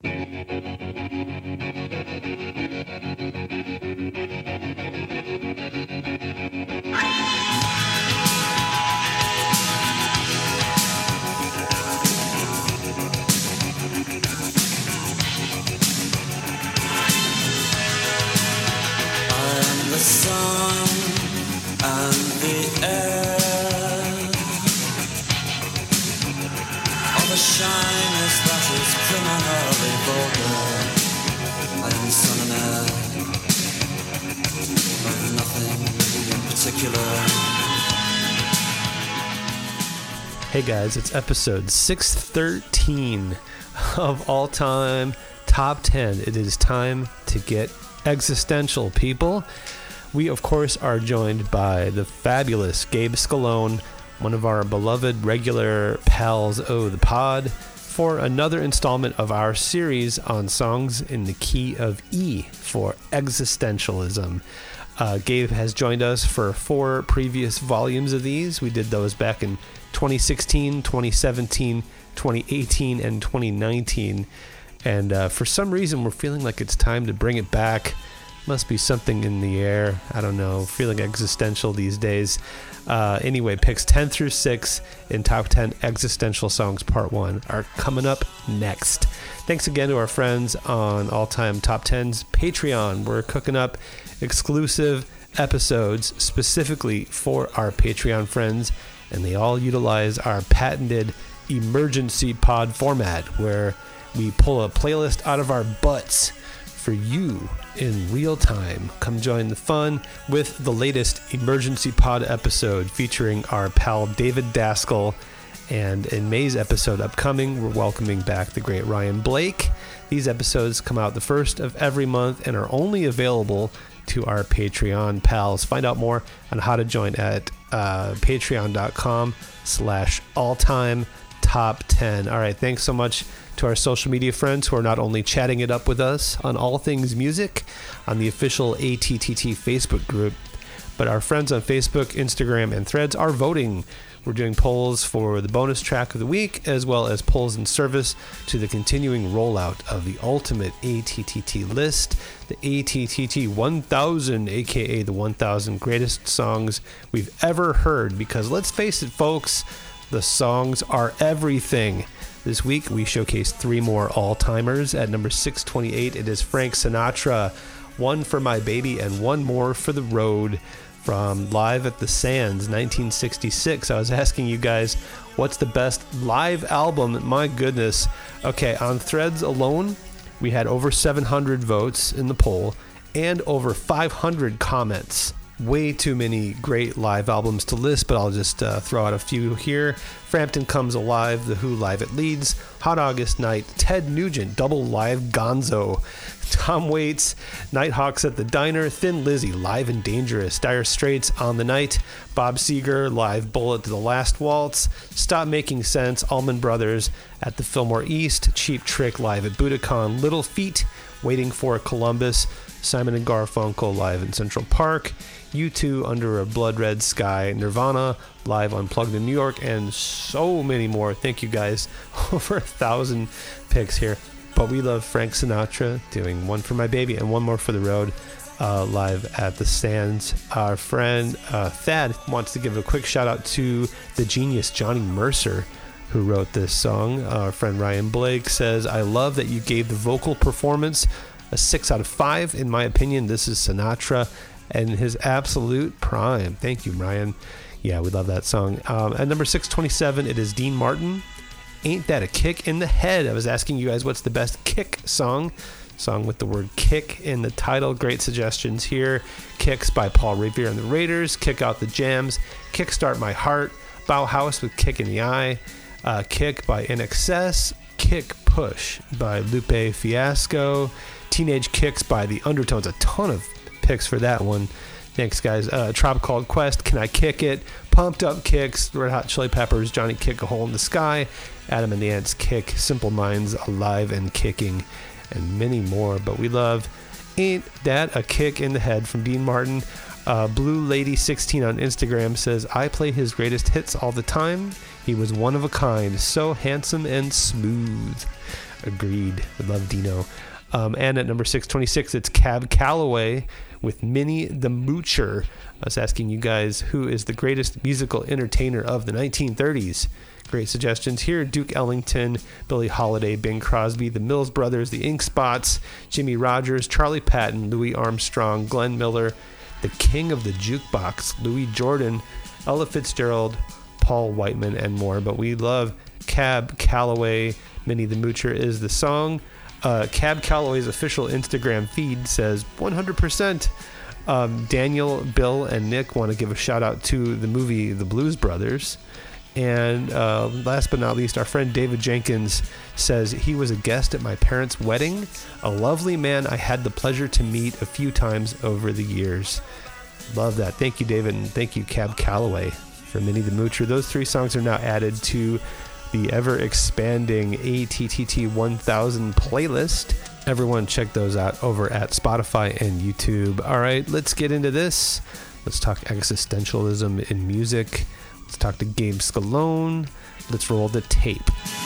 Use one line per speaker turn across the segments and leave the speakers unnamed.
Hey guys, it's episode 613 of All Time Top 10. It is time to get existential, people. We, of course, are joined by the fabulous Gabe Scalone, one of our beloved regular pals of the pod, for another installment of our series on songs in the key of E for existentialism. Gabe has joined us for 4 previous volumes of these. We did those back in 2016, 2017, 2018, and 2019. And for some reason, we're feeling like it's time to bring it back. Must be something in the air. I don't know. Feeling existential these days. Anyway, picks 10 through 6 in Top 10 Existential Songs Part 1 are coming up next. Thanks again to our friends on All Time Top 10's Patreon. We're cooking up exclusive episodes specifically for our Patreon friends, and they all utilize our patented emergency pod format where we pull a playlist out of our butts for you in real time. Come join the fun with the latest emergency pod episode featuring our pal David Daskell. And in May's episode upcoming, we're welcoming back the great Ryan Blake. These episodes come out the first of every month and are only available to our Patreon pals. Find out more on how to join at patreon.com/alltimetop10. All right, thanks so much to our social media friends who are not only chatting it up with us on all things music on the official ATTT Facebook group, but our friends on Facebook, Instagram, and Threads are voting. We're doing polls for the bonus track of the week, as well as polls in service to the continuing rollout of the ultimate ATTT list, the ATTT 1000, aka the 1000 greatest songs we've ever heard. Because let's face it, folks, the songs are everything. This week, we showcase 3 more all-timers. At number 628, it is Frank Sinatra, One for My Baby and One More for the Road, from Live at the Sands, 1966. I was asking you guys, what's the best live album? My goodness. Okay, on Threads alone, we had over 700 votes in the poll and over 500 comments. Way too many great live albums to list, but I'll just throw out a few here. Frampton Comes Alive, The Who Live at Leeds, Hot August Night, Ted Nugent, Double Live Gonzo, Tom Waits, Nighthawks at the Diner, Thin Lizzy, Live and Dangerous, Dire Straits, On the Night, Bob Seger, Live Bullet to the Last Waltz, Stop Making Sense, Allman Brothers at the Fillmore East, Cheap Trick, Live at Budokan, Little Feat, Waiting for Columbus, Simon and Garfunkel, Live in Central Park, U2, Under a Blood Red Sky, Nirvana, Live Unplugged in New York, and so many more. Thank you guys. Over 1,000 picks here. But we love Frank Sinatra doing One for My Baby and One More for the Road, live at the Sands. Our friend Thad wants to give a quick shout out to the genius Johnny Mercer, who wrote this song. Our friend Ryan Blake says, I love that you gave the vocal performance a 6 out of 5. In my opinion, this is Sinatra and his absolute prime. Thank you, Ryan. Yeah, we love that song. At number 627, it is Dean Martin, Ain't That a Kick in the Head. I was asking you guys what's the best Kick song with the word kick in the title. Great suggestions here. Kicks by Paul Revere and the Raiders, Kick Out the Jams, Kickstart My Heart, Bauhaus with Kick in the Eye, Kick by INXS, Kick Push by Lupe Fiasco, Teenage Kicks by the Undertones. A ton of picks for that one. Thanks, guys. Tribe Called Quest, Can I Kick It? Pumped Up Kicks, Red Hot Chili Peppers, Johnny Kick a Hole in the Sky, Adam and the Ants Kick, Simple Minds, Alive and Kicking, and many more. But we love Ain't That a Kick in the Head from Dean Martin. Blue Lady 16 on Instagram says, I play his greatest hits all the time. He was one of a kind, so handsome and smooth. Agreed. I love Dino. And at number 626, it's Cab Calloway with Minnie the Moocher. I was asking you guys, who is the greatest musical entertainer of the 1930s? Great suggestions here. Duke Ellington, Billie Holiday, Bing Crosby, the Mills Brothers, the Ink Spots, Jimmy Rogers, Charlie Patton, Louis Armstrong, Glenn Miller, the King of the Jukebox, Louis Jordan, Ella Fitzgerald, Paul Whiteman, and more. But we love Cab Calloway. Minnie the Moocher is the song. Cab Calloway's official Instagram feed says 100%. Daniel, Bill, and Nick want to give a shout out to the movie The Blues Brothers. And last but not least, our friend David Jenkins says he was a guest at my parents' wedding. A lovely man I had the pleasure to meet a few times over the years. Love that. Thank you, David, and thank you, Cab Calloway, for Minnie the Moocher. Those 3 songs are now added to the ever-expanding ATTT 1000 playlist. Everyone check those out over at Spotify and YouTube. All right, let's get into this. Let's talk existentialism in music. Let's talk to Gabe Scalone. Let's roll the tape.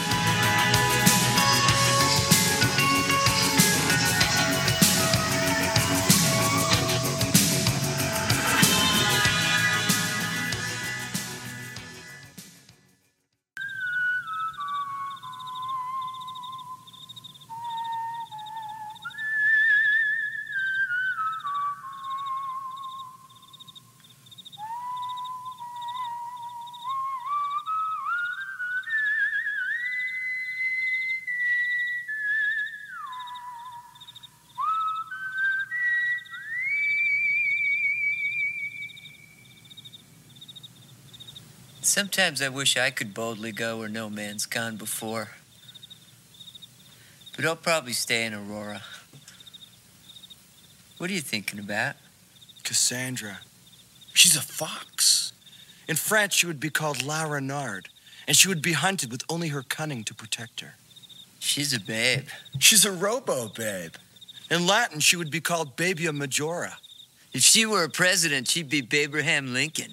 Sometimes I wish I could boldly go where no man's gone before. But I'll probably stay in Aurora. What are you thinking about?
Cassandra. She's a fox. In France, she would be called La Renarde, and she would be hunted with only her cunning to protect her.
She's a babe.
She's a robo-babe. In Latin, she would be called Babia Majora.
If she were a president, she'd be Abraham Lincoln.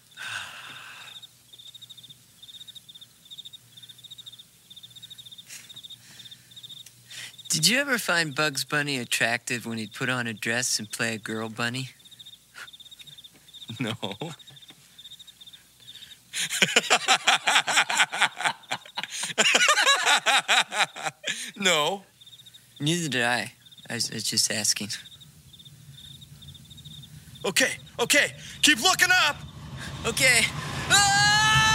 Did you ever find Bugs Bunny attractive when he'd put on a dress and play a girl bunny?
No. No.
Neither did I. I was just asking.
Okay. Keep looking up.
Okay. Ah!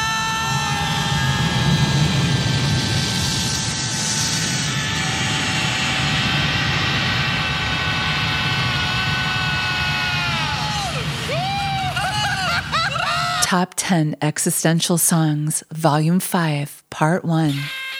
Top 10 Existential Songs, Volume 5, Part 1.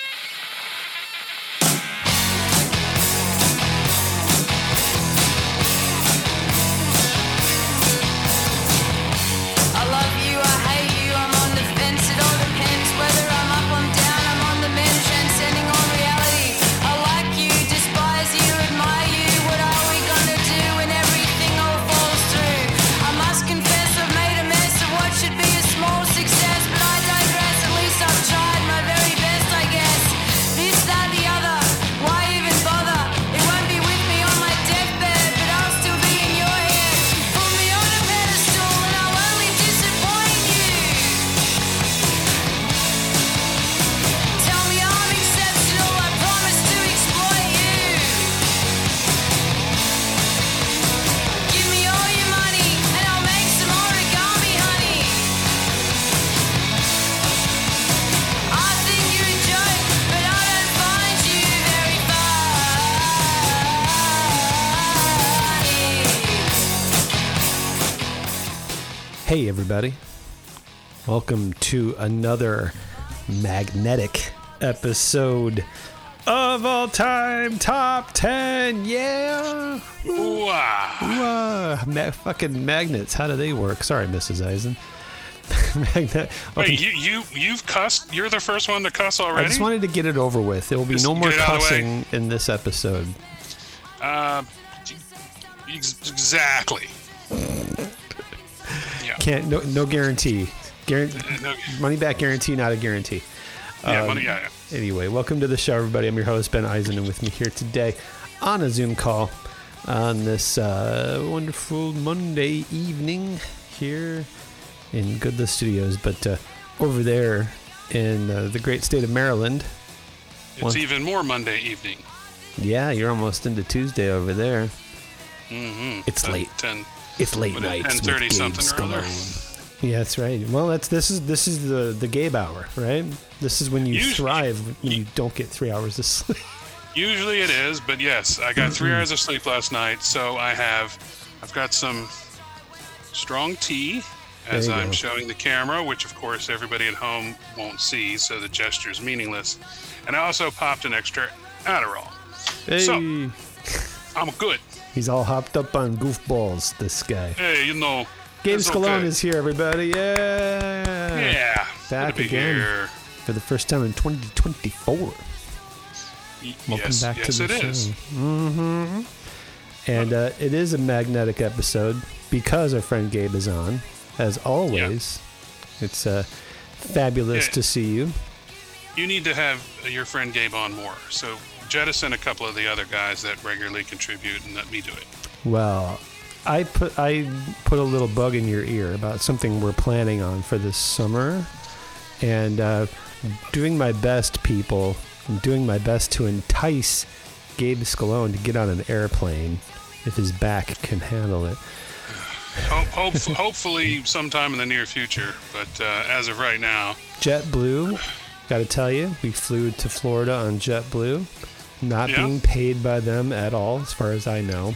Hey everybody, welcome to another magnetic episode of All Time Top 10. Yeah.
Wow.
Fucking magnets, how do they work? Sorry, Mrs. Eisen. Magnet. Okay.
Wait, you've cussed? You're the first one to cuss already?
I just wanted to get it over with. There will be no more cussing in this episode.
Exactly. Yeah.
No guarantee. Money back guarantee, not a guarantee.
Yeah.
Anyway, welcome to the show, everybody. I'm your host, Ben Eisen, and with me here today on a Zoom call on this wonderful Monday evening here in Goodless Studios, but over there in the great state of Maryland.
It's even more Monday evening.
Yeah, you're almost into Tuesday over there.
Mm-hmm.
It's late. It's late nights.
10:30 something or other.
Yeah, that's right. Well, this is the Gabe hour, right? This is when you thrive when you don't get 3 hours of sleep.
Usually it is, but yes, I got 3 hours of sleep last night, so I've got some strong tea as I'm showing the camera, which of course everybody at home won't see, so the gesture is meaningless. And I also popped an extra Adderall.
Hey.
So I'm good.
He's all hopped up on goofballs, this guy.
Hey,
Gabe Scalone
okay.
is here, everybody.
Yeah.
Back
good to be
again
here.
for the first time in 2024. Welcome back to the show.
Is.
Mm-hmm. And it is a magnetic episode because our friend Gabe is on, as always. Yeah. It's fabulous to see you.
You need to have your friend Gabe on more. So jettison a couple of the other guys that regularly contribute and let me do it.
Well, I put a little bug in your ear about something we're planning on for this summer, and doing my best, people. I'm doing my best to entice Gabe Scalone to get on an airplane if his back can handle it.
Hopefully sometime in the near future, but as of right now.
JetBlue, got to tell you, we flew to Florida on JetBlue, not being paid by them at all, as far as I know.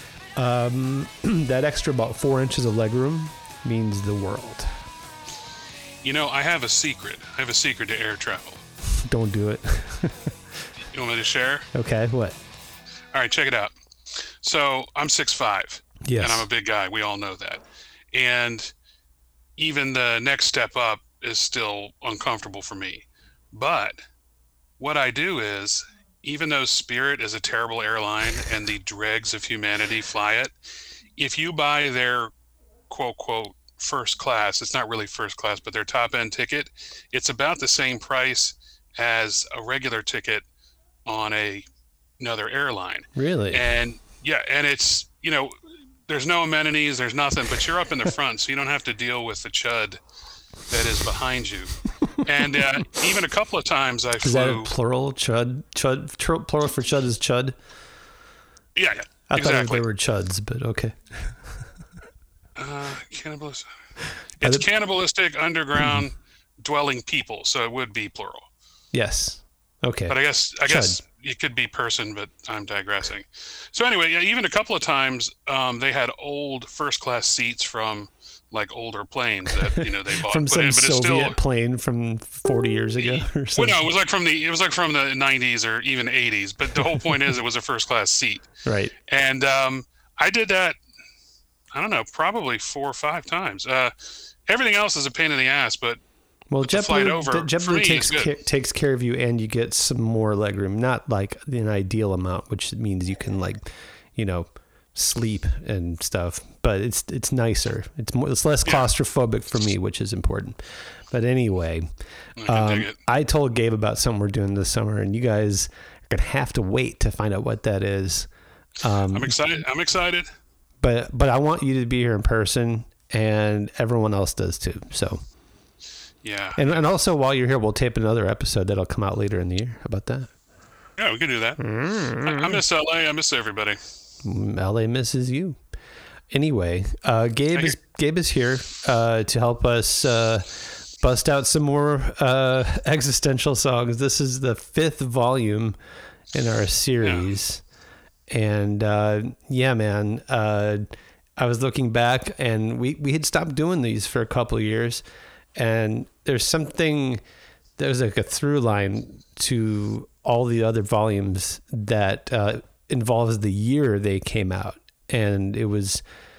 That extra about 4 inches of legroom means the world.
I have a secret. I have a secret to air travel.
Don't do it.
You want me to share?
Okay, what?
All right, check it out. So I'm 6'5".
Yes.
And I'm a big guy. We all know that. And even the next step up is still uncomfortable for me. But what I do is, even though Spirit is a terrible airline and the dregs of humanity fly it, if you buy their quote, quote, first class, it's not really first class, but their top end ticket, it's about the same price as a regular ticket on another airline.
Really?
And and it's, there's no amenities, there's nothing, but you're up in the front, so you don't have to deal with the chud that is behind you. And even a couple of times I flew.
Is that a plural? Chud? Plural for chud is chud?
Yeah,
I
exactly.
thought they were chuds, but okay.
Cannibalistic. It's cannibalistic underground dwelling people, so it would be plural.
Yes. Okay.
But I guess it could be person, but I'm digressing. So anyway, even a couple of times they had old first class seats from like older planes that they bought
from some
but
Soviet plane from 40 years ago or something.
Well, no, it was like from the 90s or even 80s. But the whole point is it was a first class seat.
Right.
And I did that. I don't know, probably 4 or 5 times. Everything else is a pain in the ass, but JetBlue
takes care of you, and you get some more legroom. Not like an ideal amount, which means you can sleep and stuff. But it's nicer. It's less claustrophobic for me, which is important. But anyway, I told Gabe about something we're doing this summer, and you guys are gonna have to wait to find out what that is.
I'm excited.
But I want you to be here in person, and everyone else does too. So.
Yeah.
And also, while you're here, we'll tape another episode that'll come out later in the year. How about that?
Yeah, we can do that. I miss LA. I miss everybody.
LA misses you. Anyway, Gabe is here to help us bust out some more existential songs. This is the 5th volume in our series. Yeah. And man, I was looking back, and we had stopped doing these for a couple of years. And there's like a through line to all the other volumes that involves the year they came out. And it was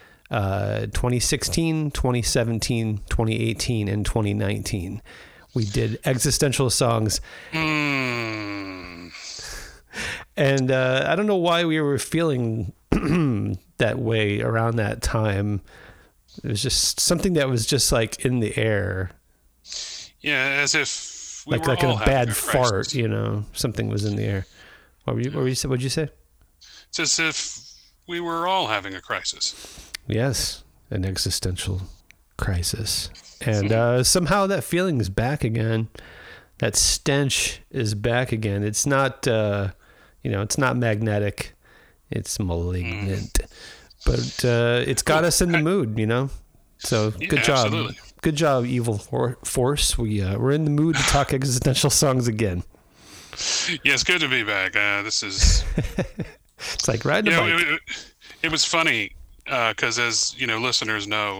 2016, 2017, 2018, and 2019. We did existential songs. And I don't know why we were feeling that way around that time. It was just something that was just like in the air.
Yeah, as if we
like
were
in
all
a
having
bad
a
fart,
crisis.
you know, something was in the air. What'd you say?
It's as if we were all having a crisis.
Yes, an existential crisis. And somehow that feeling is back again. That stench is back again. It's not, it's not magnetic. It's malignant. But it's got us in the mood, you know? So good job.
Absolutely.
Good job, Evil Force. We're in the mood to talk existential songs again.
Yeah, it's good to be back. This is...
It's like riding a bike.
It was funny because, as listeners know,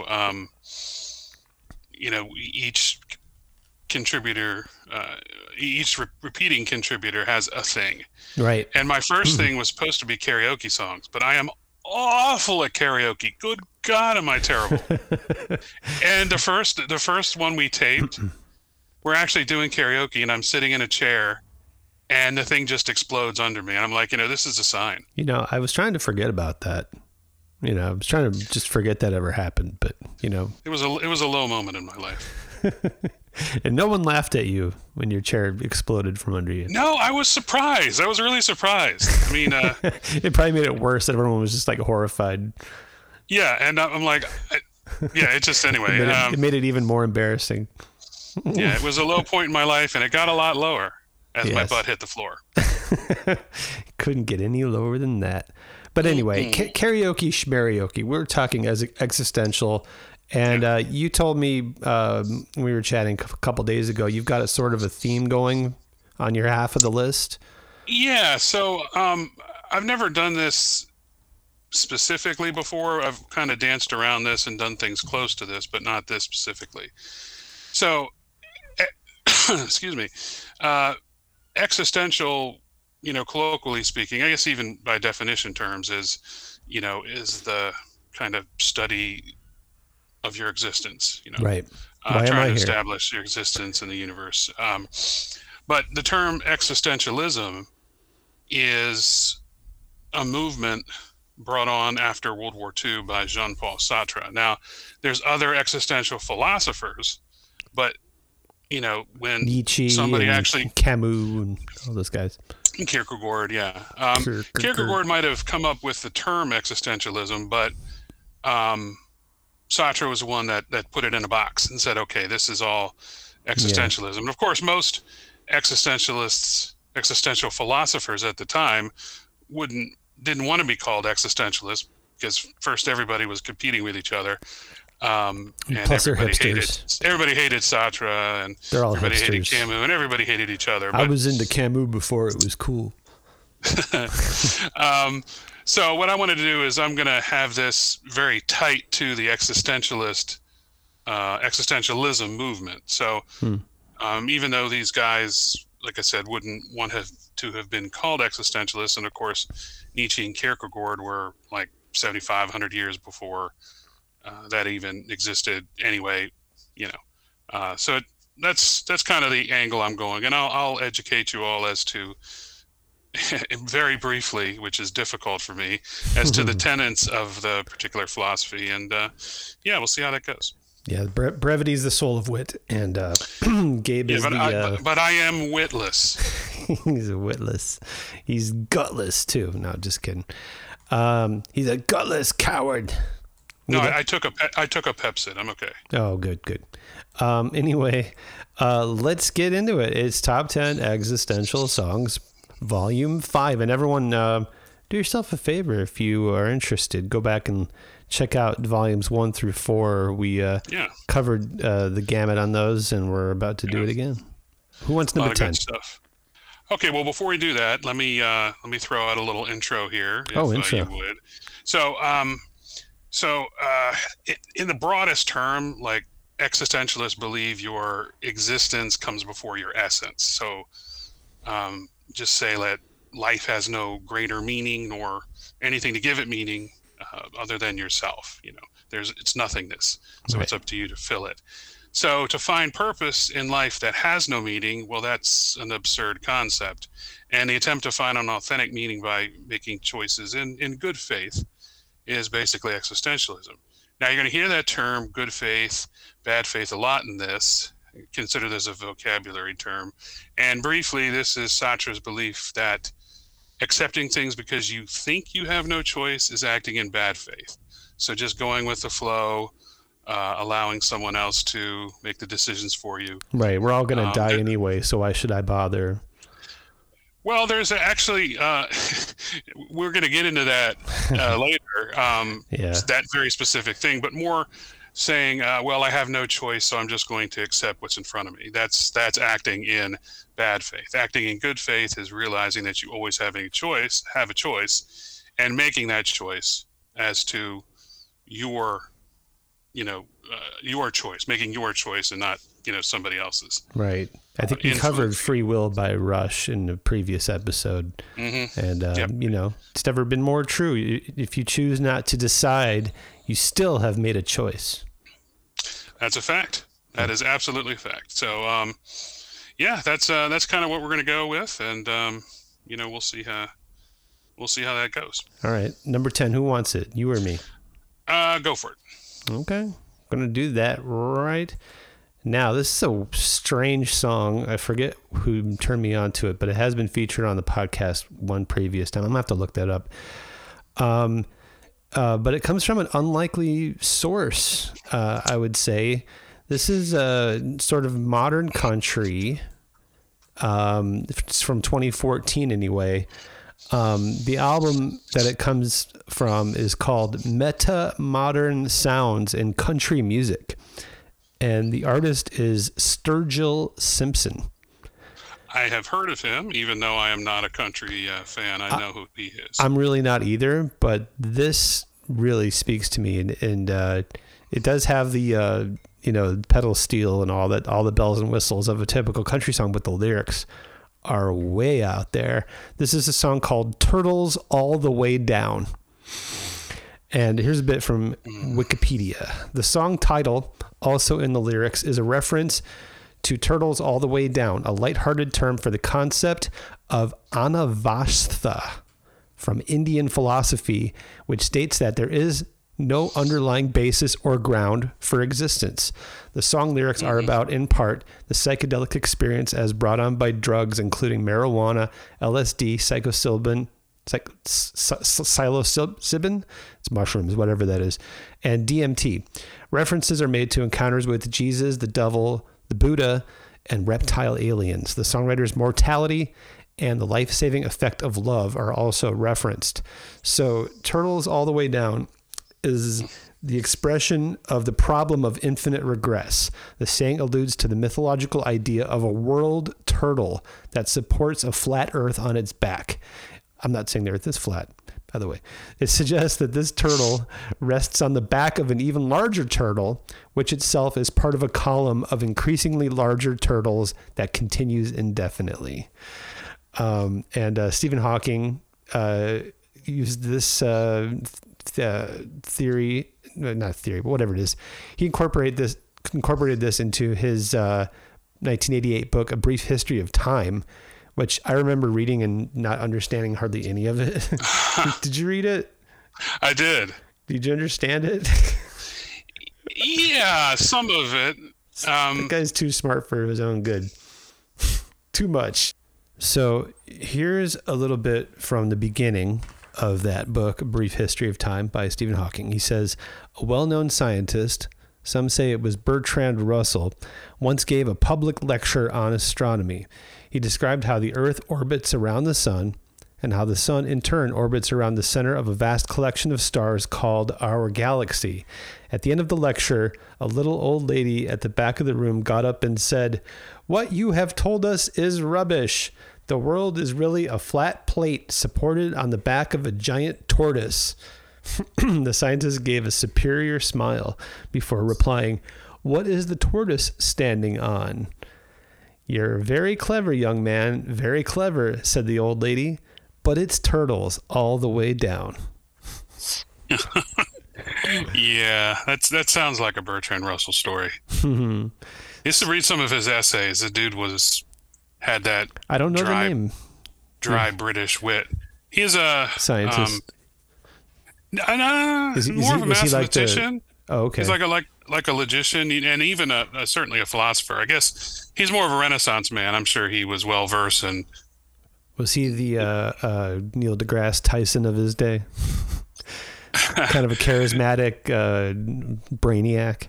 each contributor, each repeating contributor has a thing.
Right.
And my first thing was supposed to be karaoke songs, but I am awful at karaoke. Good God, am I terrible? And the first one we taped, we're actually doing karaoke, and I'm sitting in a chair. And the thing just explodes under me. And I'm like, this is a sign.
I was trying to forget about that. I was trying to just forget that ever happened. But,
It was a low moment in my life.
And no one laughed at you when your chair exploded from under you.
No, I was surprised. I was really surprised. I mean...
it probably made it worse. Everyone was just like horrified.
Yeah, and I'm like... it just... Anyway.
It made it even more embarrassing.
Yeah, it was a low point in my life, and it got a lot lower. As my butt hit the floor.
Couldn't get any lower than that. But anyway, karaoke, schmarioke. We're talking as existential. And you told me when we were chatting a couple days ago, you've got a sort of a theme going on your half of the list.
Yeah. So I've never done this specifically before. I've kind of danced around this and done things close to this, but not this specifically. So, excuse me. Existential, colloquially speaking, I guess even by definition terms, is the kind of study of your existence.
Right. Why
trying
am I
to
here?
establish your existence in the universe. But the term existentialism is a movement brought on after World War II by Jean-Paul Sartre. Now, there's other existential philosophers, but when
Nietzsche,
somebody
and
actually...
Camus and all those guys.
Kierkegaard, yeah. Kierkegaard might have come up with the term existentialism, but Sartre was the one that put it in a box and said, okay, this is all existentialism. And of course, most existential philosophers at the time didn't want to be called existentialists because first everybody was competing with each other. And
plus they're hipsters.
Everybody hated Sartre, and
they're all
everybody hated
hipsters.
Camus, and everybody hated each other.
I was into Camus before it was cool.
So what I want to do is I'm going to have this very tight to the existentialism movement. So even though these guys, like I said, wouldn't want to have been called existentialists, and of course Nietzsche and Kierkegaard were like 7,500 years before that even existed anyway, so that's kind of the angle I'm going, and I'll educate you all as to, very briefly, which is difficult for me, as to the tenets of the particular philosophy, and we'll see how that goes.
Yeah, brevity is the soul of wit, and Gabe is
but I am witless.
He's witless. He's gutless too. No, just kidding. He's a gutless coward.
No, I took a Pepsid. I'm okay.
Oh, good. Anyway, let's get into it. It's Top 10 Existential Songs, Volume 5. And everyone, do yourself a favor if you are interested. Go back and check out Volumes 1 through 4. We covered the gamut on those, and we're about to do it again. Who wants number 10?
Good stuff. Okay, well, before we do that, let me throw out a little intro here, if
intro.
You would. So, in the broadest term, like, existentialists believe your existence comes before your essence. So, just say that life has no greater meaning nor anything to give it meaning other than yourself. It's nothingness. So It's up to you to fill it. So to find purpose in life that has no meaning, well, that's an absurd concept. And the attempt to find an authentic meaning by making choices in good faith is basically existentialism. Now, you're going to hear that term, good faith, bad faith, a lot in this. consider this a vocabulary term. And briefly, this is Sartre's belief that accepting things because you think you have no choice is acting in bad faith. So just going with the flow, allowing someone else to make the decisions for you.
Right. We're all going to die anyway, so why should I bother?
Well, there's actually, we're going to get into that later, that very specific thing, but more saying, well, I have no choice, so I'm just going to accept what's in front of me. That's acting in bad faith. Acting in good faith is realizing that you always have a choice, and making that choice as to your choice, making your choice and not, somebody else's.
Right. I think you covered Free Will by Rush in the previous episode.
Mm-hmm.
And, it's never been more true. If you choose not to decide, you still have made a choice.
That's a fact. That is absolutely a fact. So, that's kind of what we're going to go with. And, we'll see how that goes. All
right. Number 10, who wants it? You or me?
Go for it.
Okay. I'm going to do that right now. This is a strange song. I forget who turned me on to it, but it has been featured on the podcast one previous time. I'm going to have to look that up. But it comes from an unlikely source, I would say. This is a sort of modern country. It's from 2014 anyway. The album that it comes from is called Meta Modern Sounds in Country Music. And the artist is Sturgill Simpson.
I have heard of him, even though I am not a country fan. I know who he is.
I'm really not either, but this really speaks to me. And it does have the, pedal steel and all the bells and whistles of a typical country song, but the lyrics are way out there. This is a song called Turtles All the Way Down. And here's a bit from Wikipedia. The song title, also in the lyrics, is a reference to Turtles All the Way Down, a lighthearted term for the concept of anavastha from Indian philosophy, which states that there is no underlying basis or ground for existence. The song lyrics are about, in part, the psychedelic experience as brought on by drugs, including marijuana, LSD, psilocybin, it's mushrooms, whatever that is, and DMT. References are made to encounters with Jesus, the devil, the Buddha, and reptile aliens. The songwriter's mortality and the life-saving effect of love are also referenced. So Turtles All the Way Down is the expression of the problem of infinite regress. The saying alludes to the mythological idea of a world turtle that supports a flat earth on its back. I'm not saying the earth is flat, by the way. It suggests that this turtle rests on the back of an even larger turtle, which itself is part of a column of increasingly larger turtles that continues indefinitely. Stephen Hawking used this theory, not theory, but whatever it is. He incorporated this into his 1988 book, A Brief History of Time, which I remember reading and not understanding hardly any of it. Did you read it?
I did.
Did you understand it?
Yeah, some of it.
The guy's too smart for his own good. Too much. So here's a little bit from the beginning of that book, A Brief History of Time by Stephen Hawking. He says, a well-known scientist, some say it was Bertrand Russell, once gave a public lecture on astronomy. He described how the Earth orbits around the sun and how the sun in turn orbits around the center of a vast collection of stars called our galaxy. At the end of the lecture, a little old lady at the back of the room got up and said, "What you have told us is rubbish. The world is really a flat plate supported on the back of a giant tortoise." The scientist gave a superior smile before replying, "What is the tortoise standing on?" "You're very clever, young man, very clever," said the old lady, "but it's turtles all the way down."
Yeah, that sounds like a Bertrand Russell story. I used to read some of his essays. The dude had that
I don't know the name.
Dry British wit. He is a
scientist.
More of a mathematician.
Oh, okay.
He's like like a logician and even certainly a philosopher. I guess he's more of a Renaissance man. I'm sure he was well versed in.
Was he the Neil deGrasse Tyson of his day? Kind of a charismatic brainiac.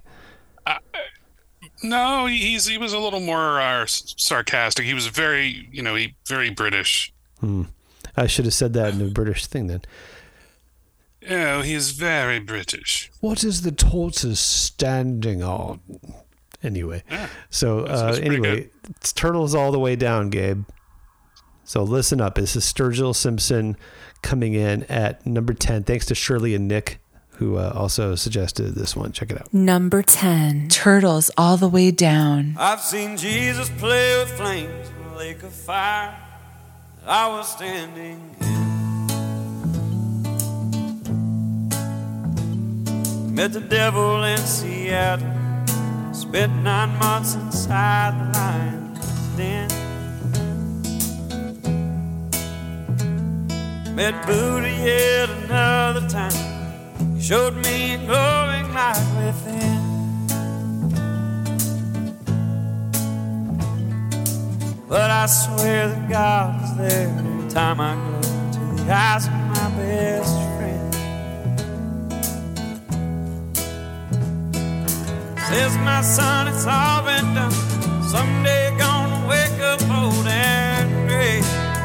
No, he was a little more sarcastic. He was very British.
I should have said that in a British thing then.
Oh, he's very British.
What is the tortoise standing on? Anyway,
Yeah,
so
that's
anyway, it's Turtles all the way down, Gabe. So listen up. This is Sturgill Simpson coming in at number 10. Thanks to Shirley and Nick, who also suggested this one. Check it out.
Number 10, Turtles All the Way Down.
I've seen Jesus play with flames in a lake of fire. I was standing in. Met the devil in Seattle. Spent 9 months inside the lion's den. Met Buddha yet another time. He showed me a glowing light within. But I swear that God is there every time I go to the eyes of my best friend. Says my son, it's all been done. Someday you're gonna wake up old and gray.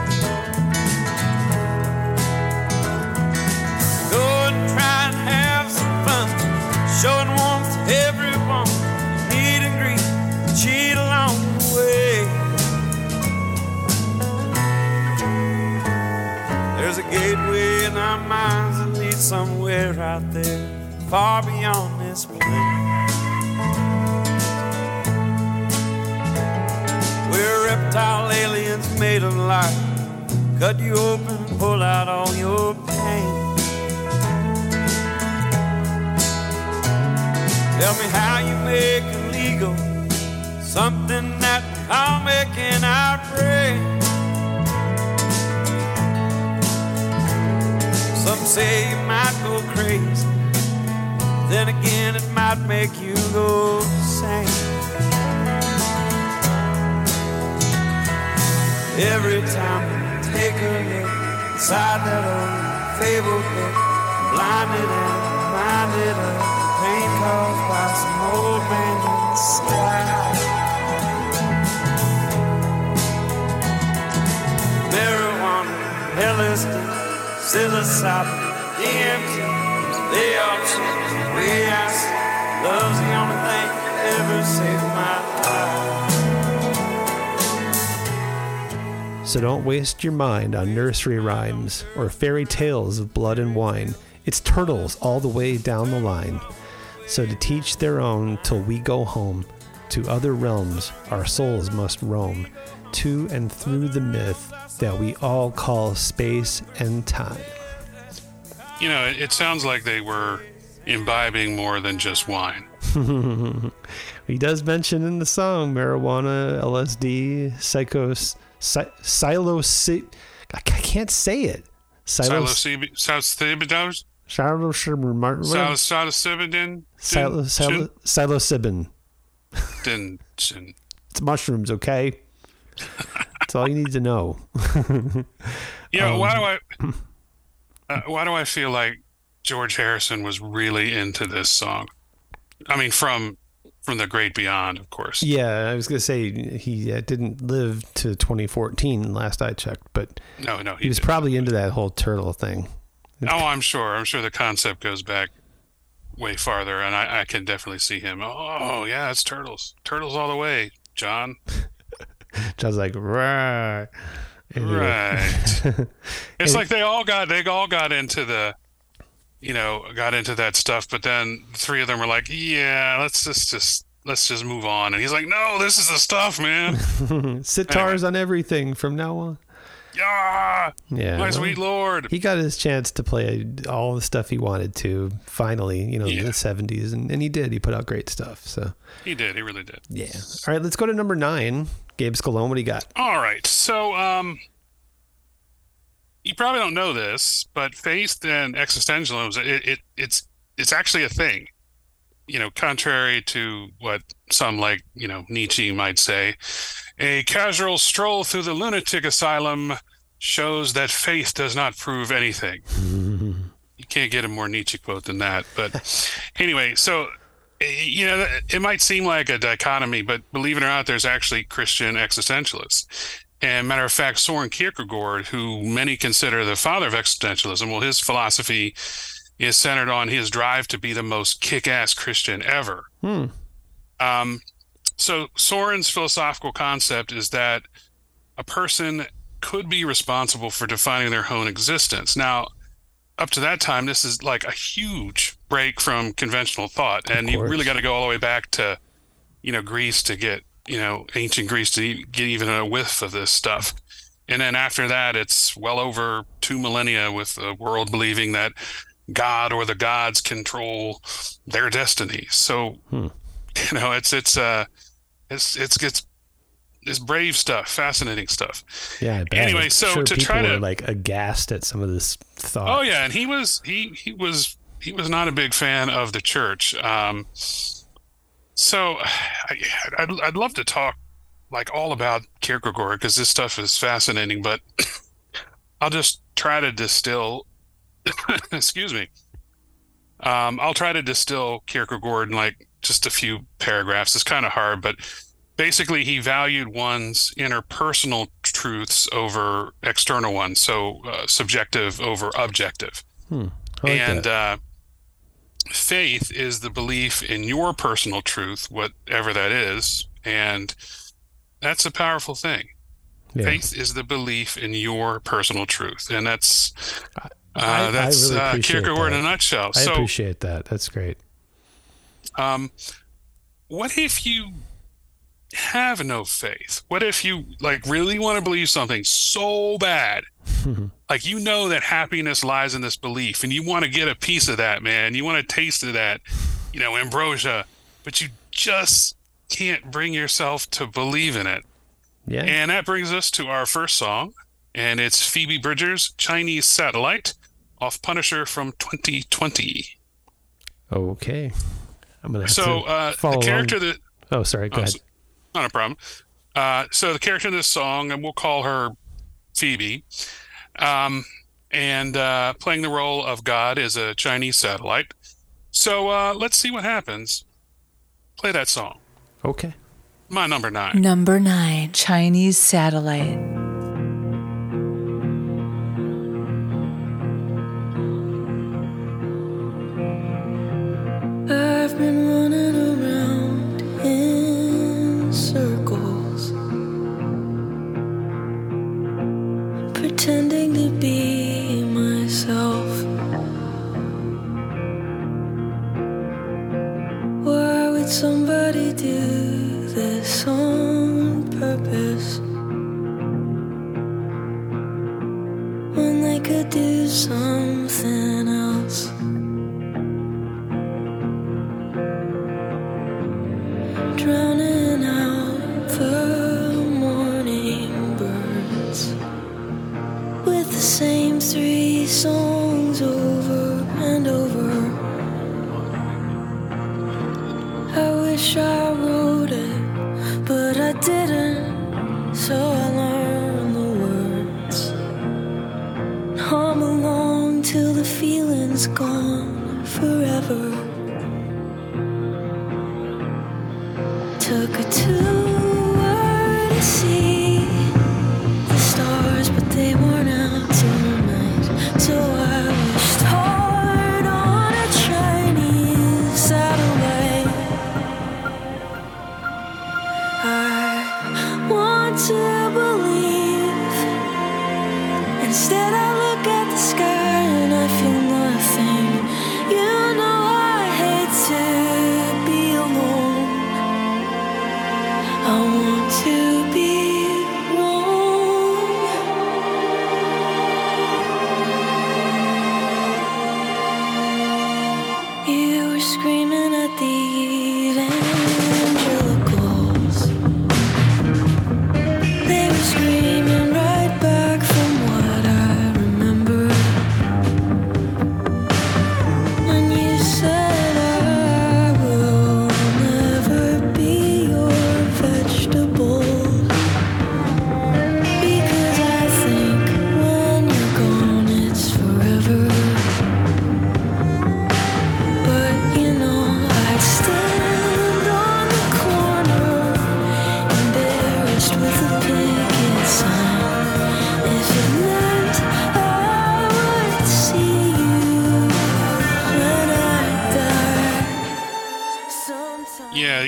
Go and try and have some fun, showing warmth to everyone. Meet and greet, cheat along the way. There's a gateway in our minds that leads somewhere out there, far beyond this place. We're reptile aliens made of light. Cut you open, pull out all your pain. Tell me how you make illegal something that we call making our brain. Some say you might go crazy, then again it might make you go insane. Every time we take a look inside that old fabled book, blinded and reminded of the pain caused by some old man in the sky. Marijuana, LSD, psilocybin, DMT, they all change the way I see. Love's the only thing that ever saved my life.
So don't waste your mind on nursery rhymes or fairy tales of blood and wine. It's Turtles all the way down the line. So to teach their own till we go home, to other realms our souls must roam, to and through the myth that we all call space and time.
You know, it sounds like they were imbibing more than just wine.
He does mention in the song marijuana, LSD, psilocybin. I can't say it.
Psilocybin.
It's mushrooms, okay? That's all you need to know.
Why do I feel like George Harrison was really into this song? I mean, from the great beyond, of course.
Yeah, I was going to say he didn't live to 2014 last I checked, but
no,
he was probably into that whole turtle thing.
Oh, I'm sure. I'm sure the concept goes back way farther, and I can definitely see him. Oh, yeah, it's Turtles. Turtles all the way, John.
John's like, right. Anyway.
Right. It's like they all got into the, got into that stuff, but then the three of them were like, yeah, let's just move on. And he's like, no, this is the stuff, man.
Sitars on everything from now on.
Yeah, my sweet lord.
He got his chance to play all the stuff he wanted to, finally, in the 70s, and he did. He put out great stuff. So
he did. He really did.
Yeah. All right, let's go to number 9. Gabe Scalone, what do you got?
All right. So, you probably don't know this, but faith and existentialism, it's actually a thing. contrary to what some like, Nietzsche might say, a casual stroll through the lunatic asylum shows that faith does not prove anything. You can't get a more Nietzsche quote than that. But anyway, so, it might seem like a dichotomy, but believe it or not, there's actually Christian existentialists. And matter of fact, Soren Kierkegaard, who many consider the father of existentialism, well, his philosophy is centered on his drive to be the most kick-ass Christian ever. So Soren's philosophical concept is that a person could be responsible for defining their own existence. Now, up to that time, this is like a huge break from conventional thought. And you really got to go all the way back to, Greece to get, ancient Greece to get even a whiff of this stuff. And then after that, it's well over 2 millennia with the world believing that God or the gods control their destiny. So, it's brave stuff, fascinating stuff.
Yeah, I bet.
Anyway, so
sure
to
people
try to
were like aghast at some of this thought.
Oh yeah, and he was not a big fan of the church. So I'd love to talk like all about Kierkegaard because this stuff is fascinating, but I'll just try to distill. Excuse me. I'll try to distill Kierkegaard in like just a few paragraphs. It's kind of hard, but basically he valued one's interpersonal truths over external ones, so subjective over objective. Faith is the belief in your personal truth, whatever that is, and that's a powerful thing. Yeah. Faith is the belief in your personal truth, and that's really Kierkegaard in a nutshell.
I appreciate that. That's great.
What if you have no faith? What if you like really want to believe something so bad, like that happiness lies in this belief, and you want to get a piece of that, man? You want a taste of that, ambrosia, but you just can't bring yourself to believe in it.
Yeah.
And that brings us to our first song, and it's Phoebe Bridgers' Chinese Satellite off Punisher from 2020.
Okay. I'm gonna have to follow
the character
along. Oh, sorry. Go ahead.
Not a problem. So the character in this song, and we'll call her Phoebe, and playing the role of God is a Chinese satellite. So let's see what happens. Play that song.
Okay.
My number 9.
Number 9, Chinese Satellite.
I've been running around in circles, pretending to be myself. Why would somebody do this on purpose when they could do something else? Drowning out the morning birds with the same 3 songs over and over. I wish I wrote it, but I didn't, so I learned the words. Hum along till the feeling's gone forever. Took a tour to see the stars, but they weren't out tonight. So I wished hard on a Chinese satellite. I want to believe. Instead I look at the sky and I feel nothing. You know I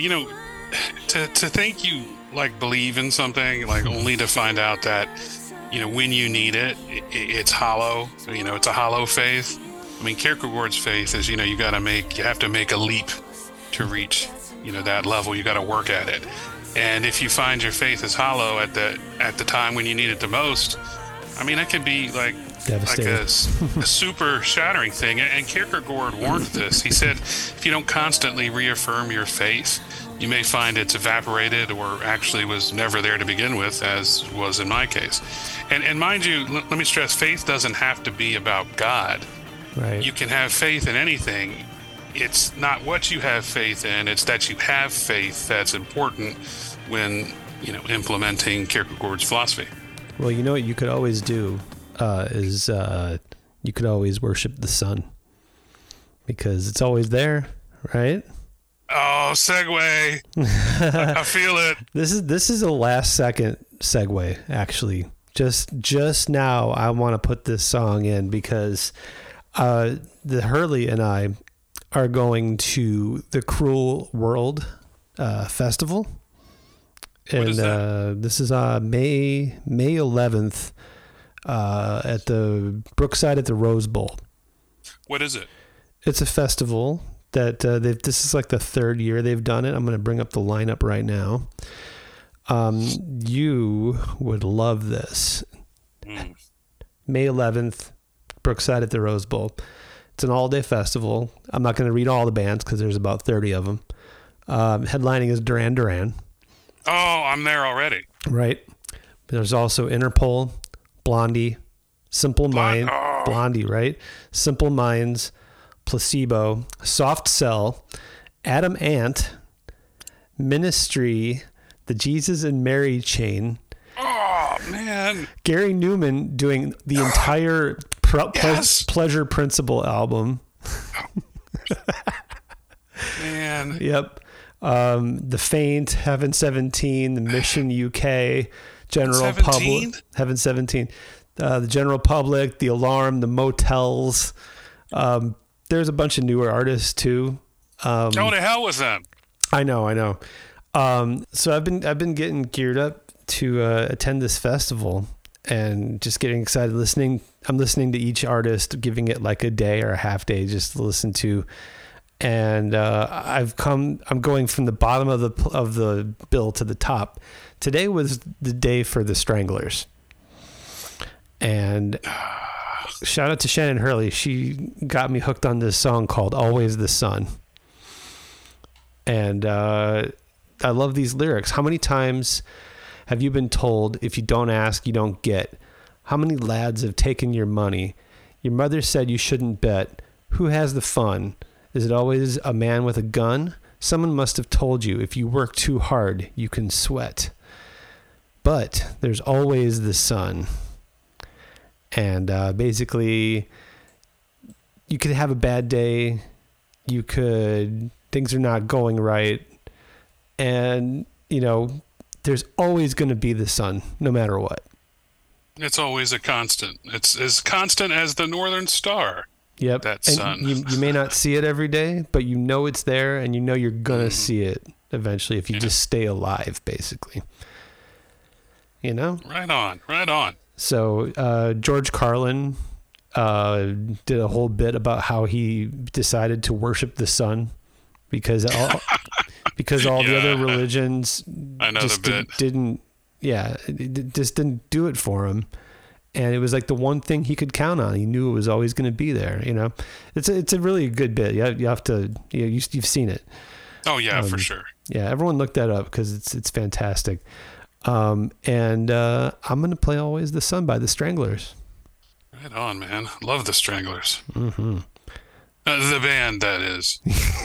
to think you like believe in something like only to find out that when you need it, it's hollow. It's a hollow faith. I mean, Kierkegaard's faith is you have to make a leap to reach that level. You got to work at it. And if you find your faith is hollow at the time when you need it the most, I mean, that can be like a super shattering thing. And Kierkegaard warned this. He said, if you don't constantly reaffirm your faith, you may find it's evaporated or actually was never there to begin with, as was in my case. And mind you, let me stress, faith doesn't have to be about God.
Right.
You can have faith in anything. It's not what you have faith in, it's that you have faith that's important when, implementing Kierkegaard's philosophy.
Well, what you could always do is you could always worship the sun because it's always there, right?
Oh, segue. I feel it.
This is a last second segue, actually. Just now, I want to put this song in because the Hurley and I are going to the Cruel World Festival.
What is that?
This is May 11th at the Brookside at the Rose Bowl.
What is it?
It's a festival that this is like the third year they've done it. I'm going to bring up the lineup right now. You would love this. May 11th, Brookside at the Rose Bowl. It's an all-day festival. I'm not going to read all the bands because there's about 30 of them. Headlining is Duran Duran.
Oh, I'm there already.
Right. There's also Interpol, Blondie, Simple Minds. Blondie, right? Simple Minds, Placebo, Soft Cell, Adam Ant, Ministry, the Jesus and Mary Chain.
Oh, man.
Gary Newman doing the entire Pleasure Principle album.
Man.
Yep. The Faint, Heaven 17, the Mission UK, General Public, Heaven 17, the General Public, the Alarm, the Motels. There's a bunch of newer artists too.
Go to hell with them.
I know. So I've been getting geared up to attend this festival and just getting excited listening. I'm listening to each artist, giving it like a day or a half day just to listen to. And I'm going from the bottom of the bill to the top. Today was the day for the Stranglers. And shout out to Shannon Hurley. She got me hooked on this song called Always the Sun. And I love these lyrics. How many times have you been told, if you don't ask, you don't get? How many lads have taken your money? Your mother said you shouldn't bet. Who has the fun? Is it always a man with a gun? Someone must have told you if you work too hard, you can sweat. But there's always the sun. And basically, you could have a bad day. Things are not going right. And, there's always going to be the sun, no matter what.
It's always a constant. It's as constant as the northern star.
Yep.
That
and
sun.
You may not see it every day, but it's there, and you're going to see it eventually if you just stay alive, basically.
Right on.
So George Carlin did a whole bit about how he decided to worship the sun because all the other religions just didn't do it for him. And it was like the one thing he could count on. He knew it was always going to be there. It's a really good bit. You have to. You've seen it.
Oh yeah, for sure.
Yeah, everyone look that up because it's fantastic. And I'm going to play "Always the Sun" by the Stranglers.
Right on, man. Love the Stranglers.
Mm-hmm.
The band, that is.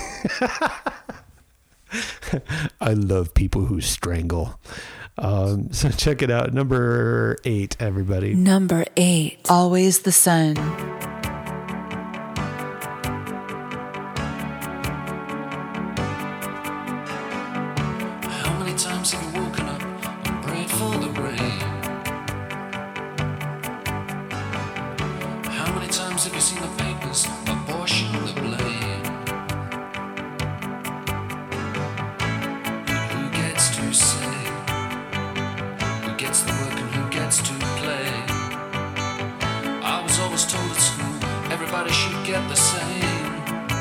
I love people who strangle. So check it out. Number 8, everybody.
Number 8, Always the Sun.
How many times have you woken up and prayed for the rain? How many times have you seen the papers apportion the blame? everybody should get the same.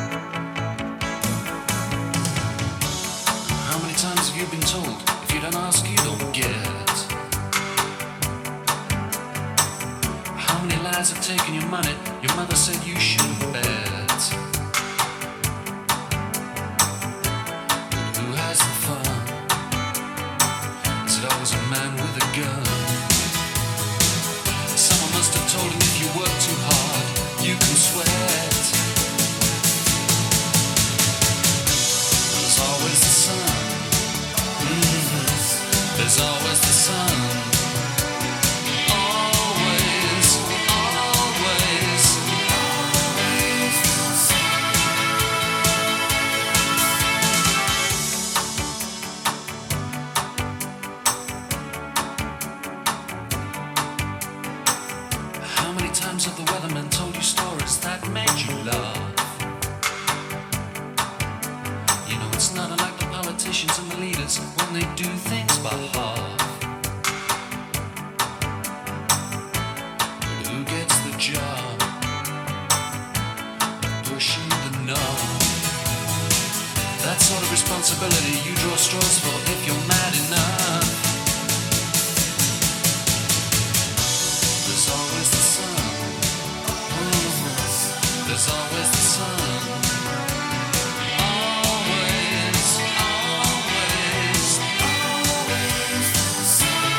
How many times have you been told, if you don't ask, you don't get? How many lies have taken your money? Your mother said you shouldn't bet. Who has the fun? Is it always a man with a gun? Someone must have told him if you work too hard, you can sweat. There's always the sun. There's always the sun. Have the weathermen told you stories that made you laugh? You know it's not unlike the politicians and the leaders when they do things by half. But who gets the job of pushing the knob? That sort of responsibility you draw straws for if you're mad enough. There's always the sun. There's always the sun. Always, always, always the sun.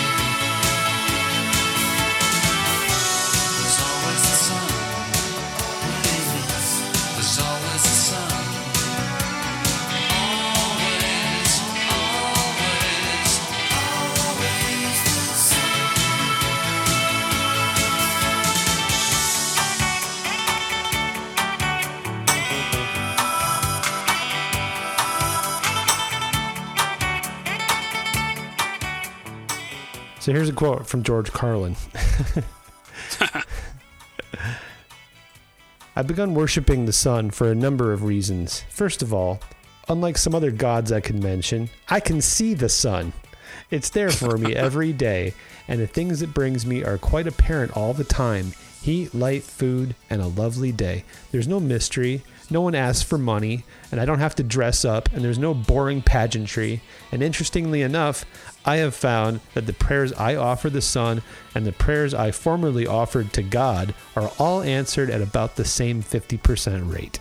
There's always the sun. There's always the sun. Always, always, always the sun.
So here's a quote from George Carlin. I've begun worshiping the sun for a number of reasons. First of all, unlike some other gods I could mention, I can see the sun. It's there for me every day, and the things it brings me are quite apparent all the time. Heat, light, food, and a lovely day. There's no mystery. No one asks for money, and I don't have to dress up, and there's no boring pageantry. And interestingly enough, I have found that the prayers I offer the sun and the prayers I formerly offered to God are all answered at about the same 50% rate.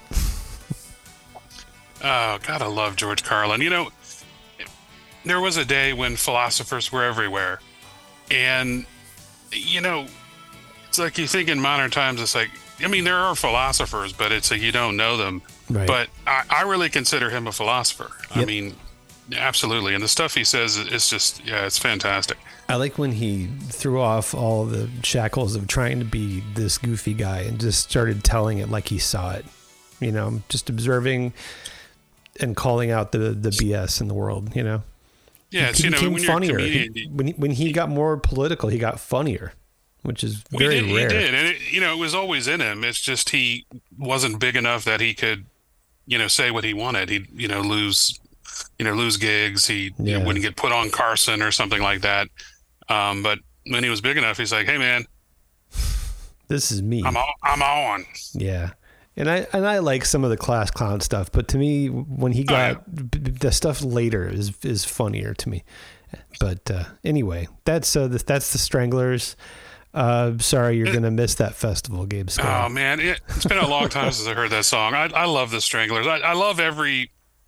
Oh, gotta love George Carlin. You know, there was a day when philosophers were everywhere. And, you know, it's like you think in modern times, it's like, I mean, there are philosophers, but it's like you don't know them.
Right.
But I really consider him a philosopher.
Yep.
I mean, absolutely. And the stuff he says is just, yeah, it's fantastic.
I like when he threw off all the shackles of trying to be this goofy guy and just started telling it like he saw it. You know, just observing and calling out the BS in the world, you know?
Yeah, it's,
he
you know,
became
when
funnier.
you're a comedian,
When he got more political, he got funnier, which is very rare.
He did. And, it was always in him. It's just he wasn't big enough that he could, say what he wanted. He'd, lose gigs. He wouldn't get put on Carson or something like that. But when he was big enough, he's like, hey, man.
This is me.
I'm on.
Yeah. And I like some of the class clown stuff, but to me, when he got the stuff later is funnier to me. But anyway, that's the Stranglers. Sorry, you're gonna miss that festival, Gabe Scott.
Oh man, it's been a long time since I heard that song. I love the Stranglers. I love every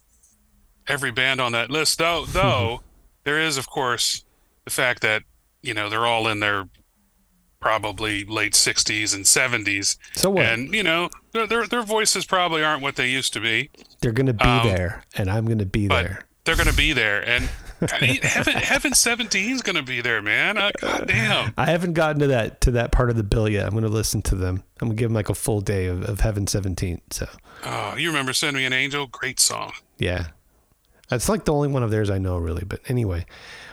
band on that list. Though there is, of course, the fact that they're all in their probably late 60s and 70s.
So what?
And their voices probably aren't what they used to be.
They're going to be there, and I'm going to be there.
They're going to be there, and Heaven 17 is going to be there, man. God damn.
I haven't gotten to that part of the bill yet. I'm going to listen to them. I'm going to give them like a full day of Heaven 17. So.
Oh, you remember Send Me an Angel? Great song.
Yeah, that's like the only one of theirs I know, really. But anyway.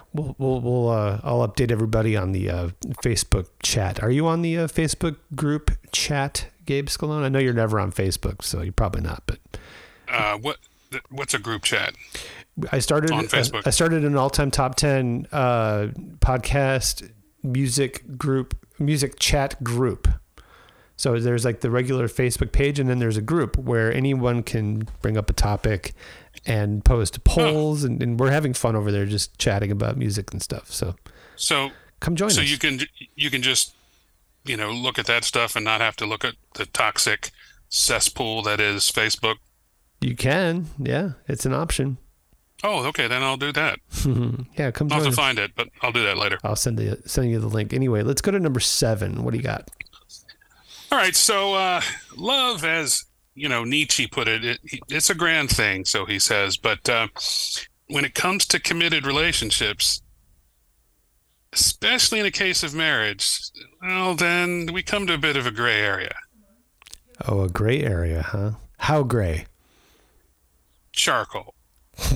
I'll update everybody on the Facebook chat. Are you on the Facebook group chat, Gabe Scalone? I know you're never on Facebook, so you're probably not. But
what's a group chat?
I started
on Facebook.
I started an all-time top 10 podcast music chat group. So there's like the regular Facebook page, and then there's a group where anyone can bring up a topic and post polls, and we're having fun over there just chatting about music and stuff. So come join us.
So you can just, look at that stuff and not have to look at the toxic cesspool that is Facebook.
You can. Yeah, it's an option.
Oh, okay, then I'll do that.
Yeah, come join
I'll have
us.
to find it, but I'll do that later.
I'll send you the link. Anyway, let's go to number 7. What do you got?
All right, so love, as Nietzsche put it, it's a grand thing, so he says. But when it comes to committed relationships, especially in a case of marriage, well, then we come to a bit of a gray area.
Oh, a gray area, huh? How gray?
Charcoal.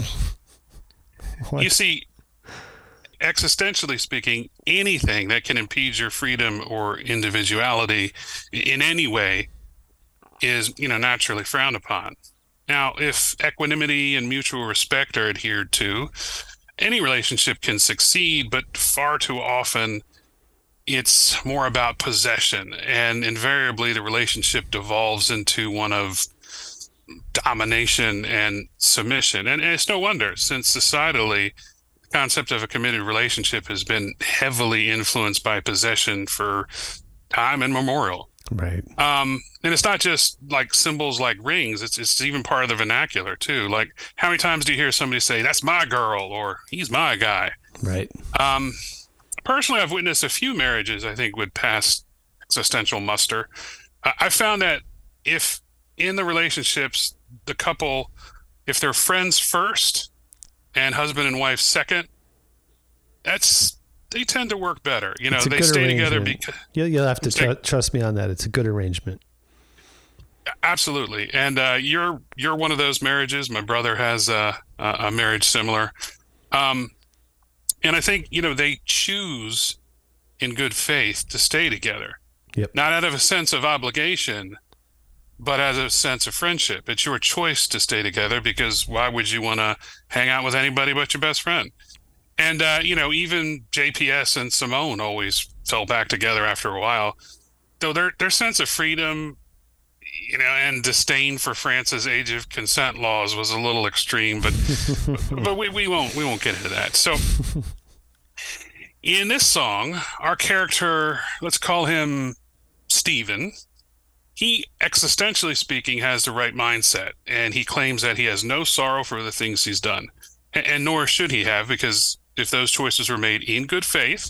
What?
You see, existentially speaking, anything that can impede your freedom or individuality in any way is, naturally frowned upon. Now, if equanimity and mutual respect are adhered to, any relationship can succeed, but far too often it's more about possession, and invariably the relationship devolves into one of domination and submission. And it's no wonder, since societally the concept of a committed relationship has been heavily influenced by possession for time immemorial.
Right.
And it's not just like symbols like rings, it's even part of the vernacular too. Like, how many times do you hear somebody say, "That's my girl," or "He's my guy"?
Right.
Personally, I've witnessed a few marriages I think would pass existential muster. I found that if in the relationships, the couple, if they're friends first and husband and wife second, they tend to work better. They stay together because
you'll have to trust me on that. It's a good arrangement.
Absolutely. And you're one of those marriages. My brother has a marriage similar. And I think, they choose in good faith to stay together.
Yep.
Not out of a sense of obligation, but as a sense of friendship. It's your choice to stay together, because why would you want to hang out with anybody but your best friend? And, even JPS and Simone always fell back together after a while. Though their sense of freedom, and disdain for France's age of consent laws was a little extreme, but we won't get into that. So in this song, our character, let's call him Stephen, he, existentially speaking, has the right mindset, and he claims that he has no sorrow for the things he's done, and nor should he have, because if those choices were made in good faith,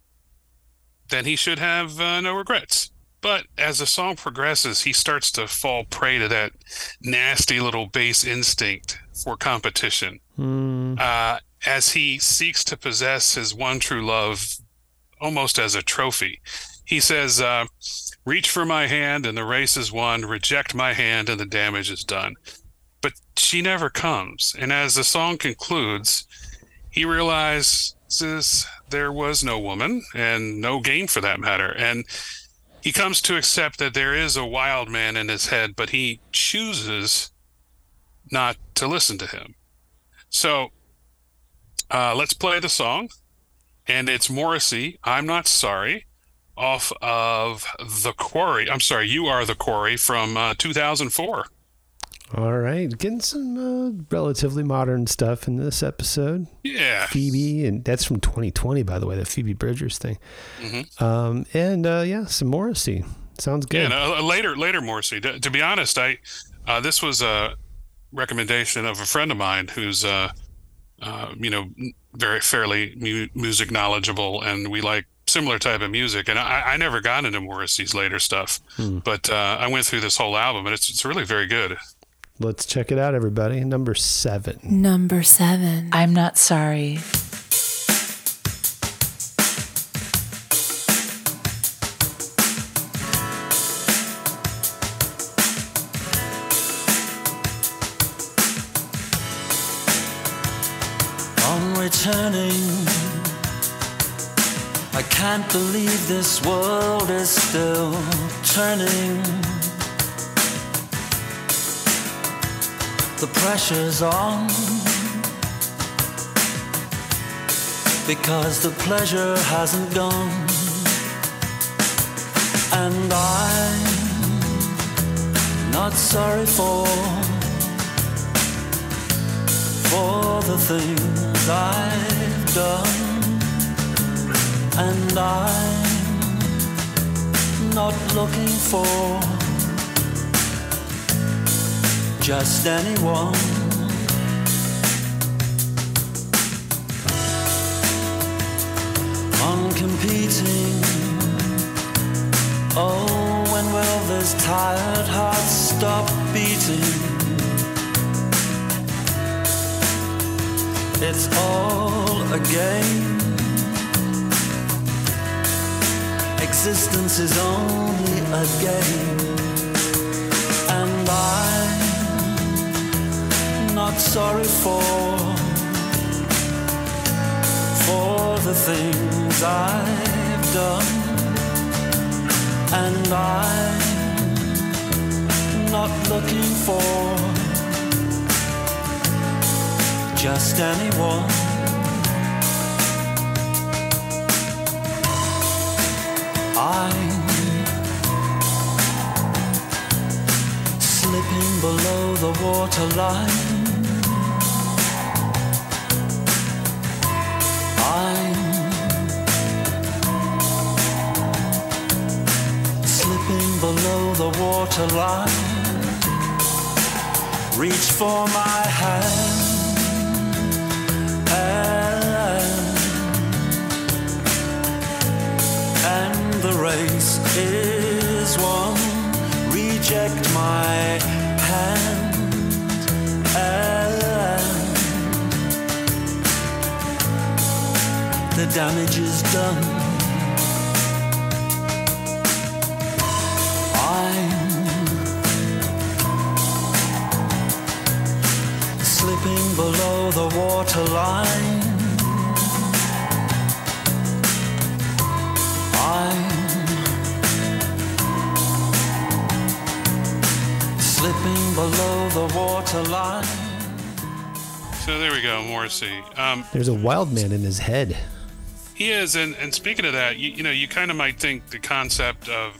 then he should have no regrets. But as the song progresses, he starts to fall prey to that nasty little base instinct for competition. As he seeks to possess his one true love almost as a trophy. He says, "Reach for my hand and the race is won. Reject my hand and the damage is done." But she never comes. And as the song concludes, he realizes there was no woman and no game for that matter. And he comes to accept that there is a wild man in his head, but he chooses not to listen to him. So let's play the song. And it's Morrissey, "I'm Not Sorry," off of The Quarry. I'm sorry, You Are the Quarry from 2004.
All right. Getting some relatively modern stuff in this episode.
Yeah.
Phoebe, and that's from 2020, by the way, the Phoebe Bridgers thing.
Mm-hmm.
And some Morrissey. Sounds good.
Yeah, later Morrissey. To be honest, this was a recommendation of a friend of mine who's, very fairly music knowledgeable, and we like similar type of music. And I never got into Morrissey's later stuff, but I went through this whole album, and it's really very good.
Let's check it out, everybody. Number 7.
Number 7. I'm Not Sorry.
On returning, I can't believe this world is still turning. The pressure's on, because the pleasure hasn't gone. And I'm not sorry for the things I've done. And I'm not looking for just anyone. On competing. Oh, when will this tired heart stop beating? It's all a game. Existence is only a game. And I'm not sorry for the things I've done. And I'm not looking for just anyone. I'm slipping below the waterline. I'm slipping below the waterline. Reach for my hand, and the race is won. Reject my hand, and the damage is done. Slipping below the waterline. I'm slipping below the waterline.
So there we go, Morrissey.
There's a wild man in his head.
He is, and speaking of that, you know, you kind of might think the concept of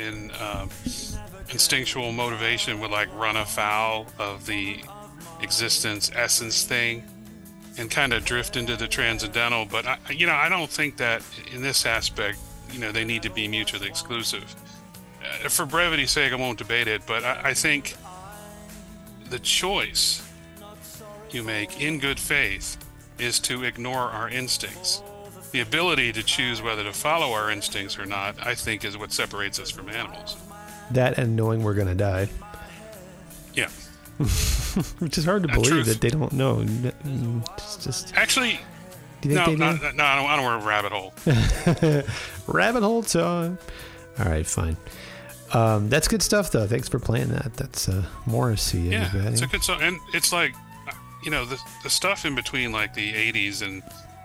instinctual motivation would like run afoul of the existence essence thing and kind of drift into the transcendental, but I don't think that in this aspect, you know, they need to be mutually exclusive. For brevity's sake, I won't debate it, but I think the choice you make in good faith is to ignore our instincts. The ability to choose whether to follow our instincts or not, I think, is what separates us from animals.
That and knowing we're gonna die.
Yeah.
Which is hard to believe that they don't know. It's just
actually.
Do you think they do?
No, I don't want a rabbit hole.
Rabbit hole time. All right, fine. That's good stuff, though. Thanks for playing that. That's Morrissey.
Yeah,
everybody.
it's a good song, and it's like, you know, the stuff in between, like the '80s and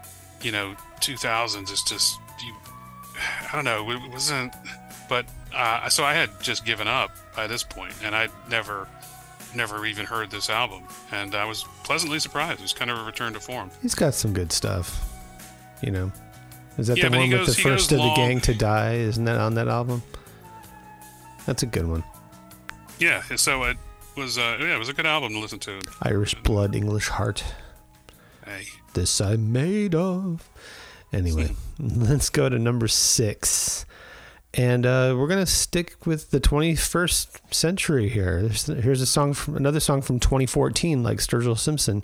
2000s is just, I don't know, it wasn't. But so I had just given up by this point, and I'd never even heard this album, and I was pleasantly surprised. It was kind of a return to form.
He's got some good stuff, you know. Is that the one with the first of the gang to die? Isn't that on that album? That's a good one.
Yeah, so it was it was a good album to listen to.
Irish Blood, English Heart.
Hey.
This I'm made of. Anyway, let's go to number 6. And we're going to stick with the 21st century here. Here's another song from 2014, like Sturgill Simpson.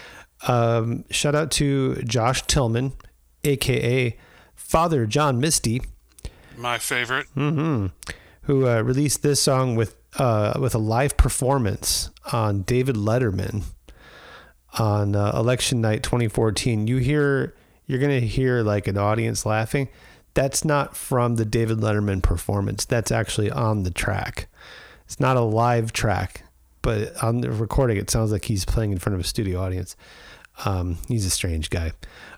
Shout out to Josh Tillman, a.k.a. Father John Misty.
My favorite.
Mm-hmm. Who released this song with a live performance on David Letterman on election night 2014. You're going to hear like an audience laughing. That's not from the David Letterman performance. That's actually on the track. It's not a live track, but on the recording, it sounds like he's playing in front of a studio audience. He's a strange guy.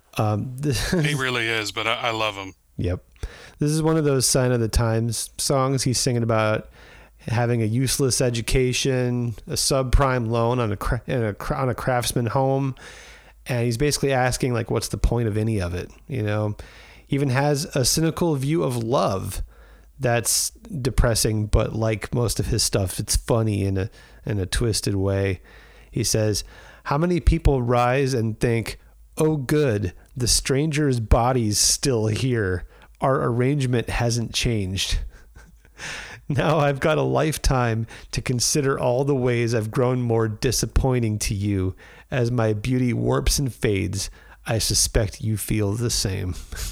He really is, but I love him. Yep.
This is one of those Sign of the Times songs. He's singing about having a useless education, a subprime loan on a craftsman home. And he's basically asking, like, what's the point of any of it? You know, he even has a cynical view of love that's depressing, but like most of his stuff, it's funny in a twisted way. He says, how many people rise and think, oh good, the stranger's body's still here. Our arrangement hasn't changed. Now I've got a lifetime to consider all the ways I've grown more disappointing to you. As my beauty warps and fades, I suspect you feel the same.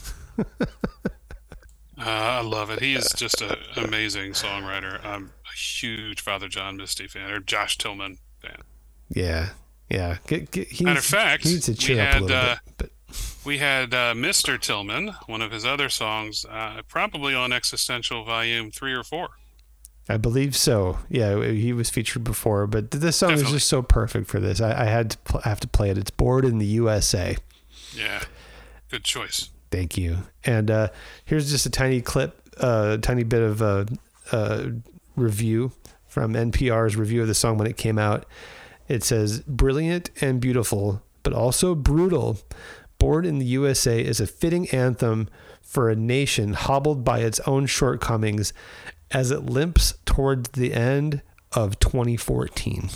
I love it. He is just an amazing songwriter. I'm a huge Father John Misty fan, or Josh Tillman fan.
Yeah.
Matter of fact,
he needs to cheer up a little bit. But
we had Mr. Tillman, one of his other songs, probably on Existential Volume 3 or 4.
I believe so. Yeah, he was featured before, but this song is just so perfect for this. I had to have to play it. It's Bored in the USA.
Yeah, good choice.
Thank you. And here's just a tiny clip, tiny bit of review from NPR's review of the song when it came out. It says, brilliant and beautiful, but also brutal. Bored in the USA is a fitting anthem for a nation hobbled by its own shortcomings as it limps toward the end of 2014.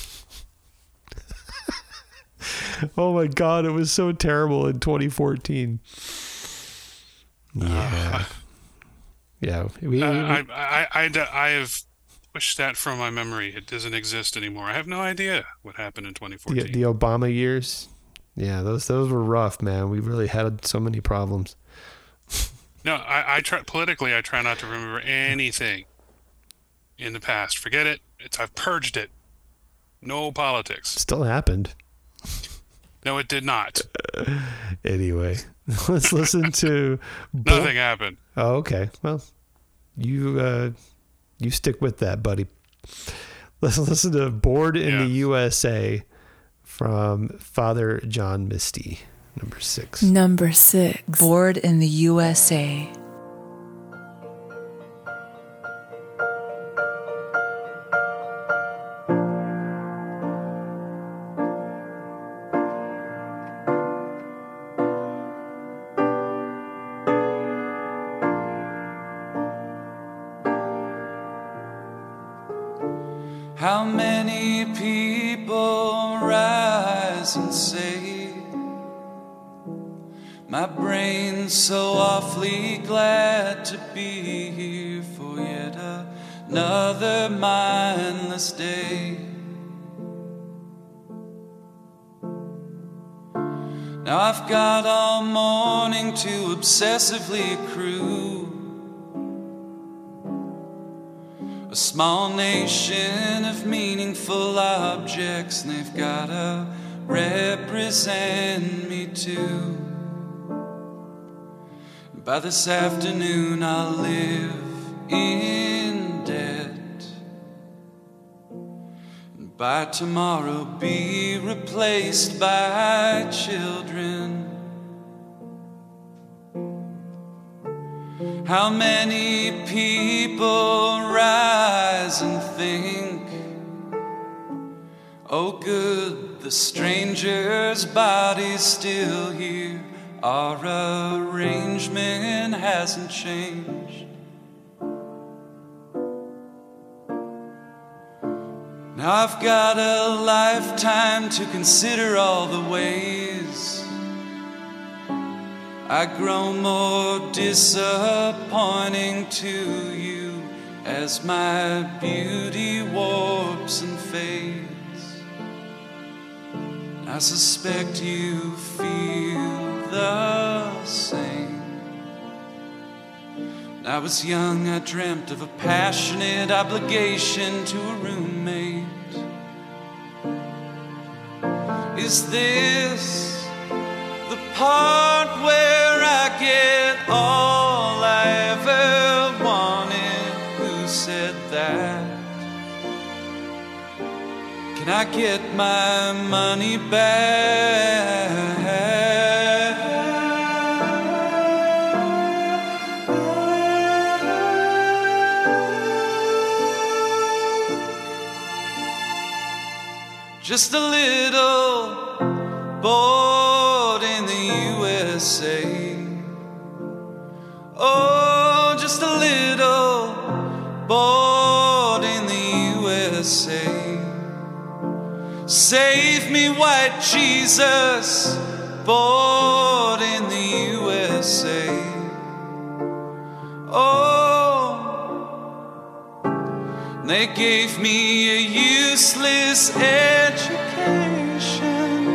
Oh my God, it was so terrible in 2014. Yeah.
I have pushed that from my memory. It doesn't exist anymore. I have no idea what happened in 2014.
The Obama years. Yeah, those were rough, man. We really had so many problems.
No, I try politically. I try not to remember anything in the past. Forget it. I've purged it. No politics.
Still happened.
No, it did not.
Anyway, let's listen to.
Nothing happened.
Oh, okay. Well, you stick with that, buddy. Let's listen to "Bored in the USA" from Father John Misty. Number 6.
Number 6. Bored in the USA.
How many people rise and say, my brain's so awfully glad to be here for yet another mindless day. Now I've got all morning to obsessively accrue a small nation of meaningful objects, and they've gotta represent me too. By this afternoon I'll live in debt, and by tomorrow be replaced by children. How many people rise and think, oh good, the stranger's body's still here. Our arrangement hasn't changed. Now I've got a lifetime to consider all the ways I grow more disappointing to you as my beauty warps and fades. I suspect you feel the same. When I was young, I dreamt of a passionate obligation to a roommate. Is this the part where I get all I ever wanted? Who said that? Can I get my money back? Just a little bored in the USA. Oh, just a little
USA. Save me, white Jesus, born in the USA. Oh, they gave me a useless education,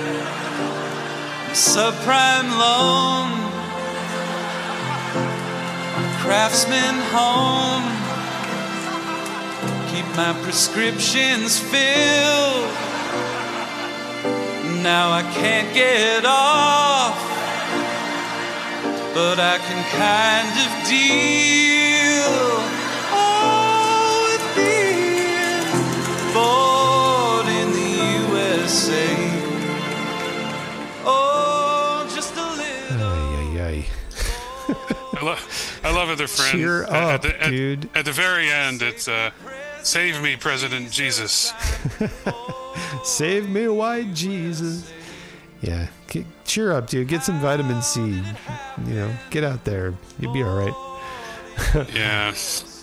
a subprime loan, a craftsman home, keep my prescriptions filled. Now I can't get off, but I can kind of deal with being born in the USA. Oh, just a little.
I love it, their friend.
Cheer up, dude.
At the very end, it's save me, President Jesus.
Save me, white Jesus. Yeah, cheer up, dude. Get some vitamin C. Get out there. You'll be all right.
Yeah.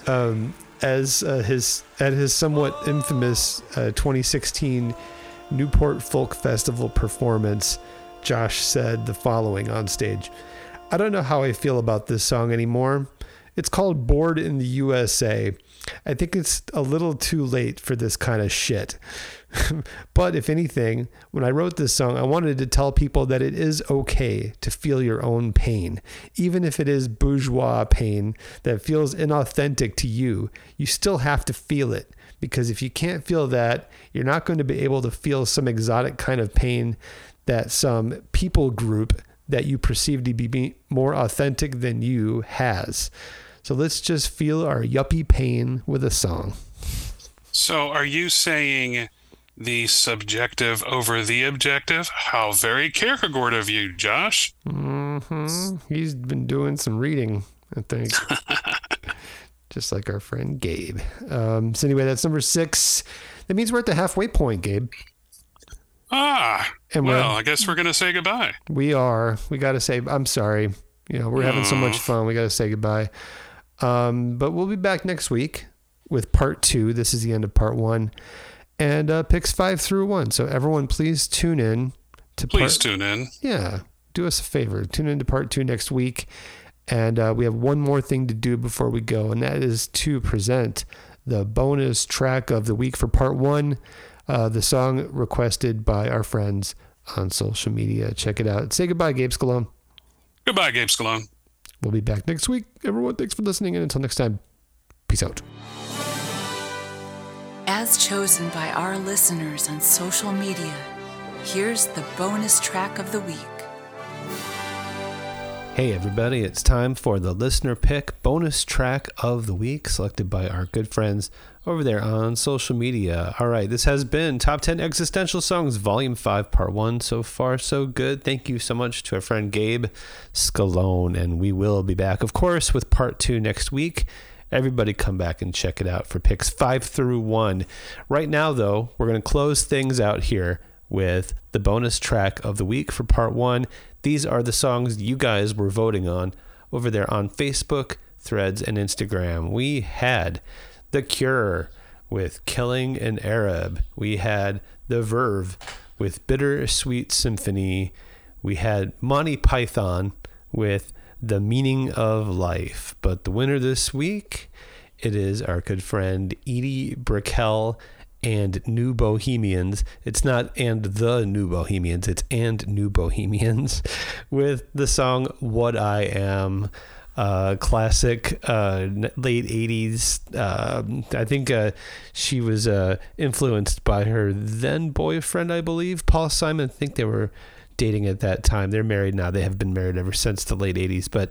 At his somewhat infamous 2016 Newport Folk Festival performance, Josh said the following on stage: "I don't know how I feel about this song anymore. It's called Bored in the USA. I think it's a little too late for this kind of shit. But if anything, when I wrote this song, I wanted to tell people that it is okay to feel your own pain. Even if it is bourgeois pain that feels inauthentic to you, you still have to feel it. Because if you can't feel that, you're not going to be able to feel some exotic kind of pain that some people group that you perceive to be more authentic than you has. So let's just feel our yuppie pain with a song."
So are you saying the subjective over the objective? How very Kierkegaard of you, Josh.
Mm-hmm. He's been doing some reading, I think. Just like our friend Gabe. So anyway, that's number 6. That means we're at the halfway point, Gabe.
And well, I guess we're going to say goodbye.
We are. We got to say, I'm sorry. We're having so much fun. We got to say goodbye. But we'll be back next week with part 2. This is the end of part 1. And picks 5 through 1. So everyone, please tune in to
tune in.
Yeah. Do us a favor. Tune in to part 2 next week. And we have one more thing to do before we go, and that is to present the bonus track of the week for part 1. The song requested by our friends on social media. Check it out. Say goodbye, Gabe Scalone.
Goodbye, Gabe Scalone.
We'll be back next week. Everyone, thanks for listening. And until next time, peace out.
As chosen by our listeners on social media, here's the bonus track of the week.
Hey everybody, it's time for the listener pick bonus track of the week, selected by our good friends over there on social media. All right, this has been Top 10 Existential Songs, Volume 5, Part 1. So far, so good. Thank you so much to our friend Gabe Scalone, and we will be back, of course, with Part 2 next week. Everybody come back and check it out for picks 5 through 1. Right now, though, we're going to close things out here with the bonus track of the week for Part 1. These are the songs you guys were voting on over there on Facebook, Threads, and Instagram. We had The Cure with Killing an Arab. We had The Verve with Bittersweet Symphony. We had Monty Python with The Meaning of Life. But the winner this week, it is our good friend Edie Brickell and New Bohemians. It's not and the New Bohemians, it's and New Bohemians with the song What I Am. Classic late 80s. I think she was influenced by her then boyfriend, I believe, Paul Simon. I think they were dating at that time. They're married now. They have been married ever since the late 80s. But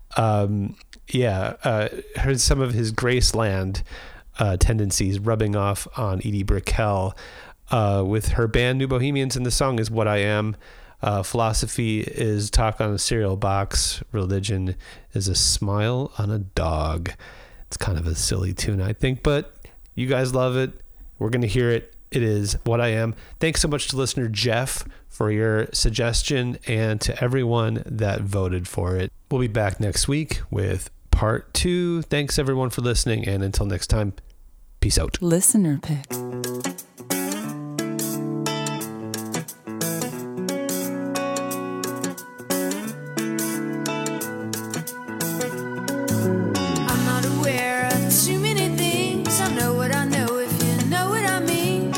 heard some of his Graceland tendencies rubbing off on Edie Brickell with her band New Bohemians, and the song is What I Am. Philosophy is talk on a cereal box. Religion is a smile on a dog. It's kind of a silly tune, I think, but you guys love it. We're going to hear it. It is What I Am. Thanks so much to listener Jeff for your suggestion and to everyone that voted for it. We'll be back next week with part 2. Thanks everyone for listening, and until next time, Peace out.
Listener pick.
I'm not aware of too many things. I know what I know, if you know what I mean.